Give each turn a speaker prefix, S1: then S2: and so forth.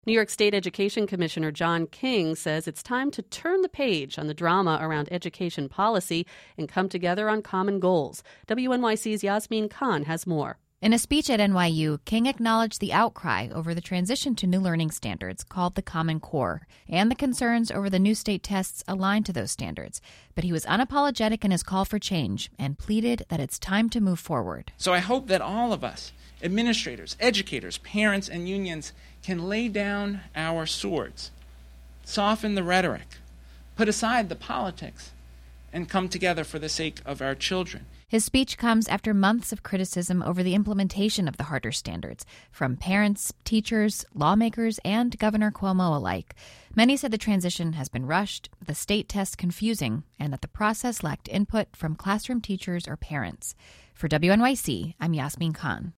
S1: New York State Education Commissioner John King says it's time to turn the page on the drama around education policy and come together on common goals. WNYC's Yasmin Khan has more.
S2: In a speech at NYU, King acknowledged the outcry over the transition to new learning standards called the Common Core and the concerns over the new state tests aligned to those standards. But he was unapologetic in his call for change and pleaded that it's time to move forward.
S3: So I hope that all of us, administrators, educators, parents, and unions, can lay down our swords, soften the rhetoric, put aside the politics, and come together for the sake of our children.
S2: His speech comes after months of criticism over the implementation of the harder standards from parents, teachers, lawmakers, and Governor Cuomo alike. Many said the transition has been rushed, the state tests confusing, and that the process lacked input from classroom teachers or parents. For WNYC, I'm Yasmin Khan.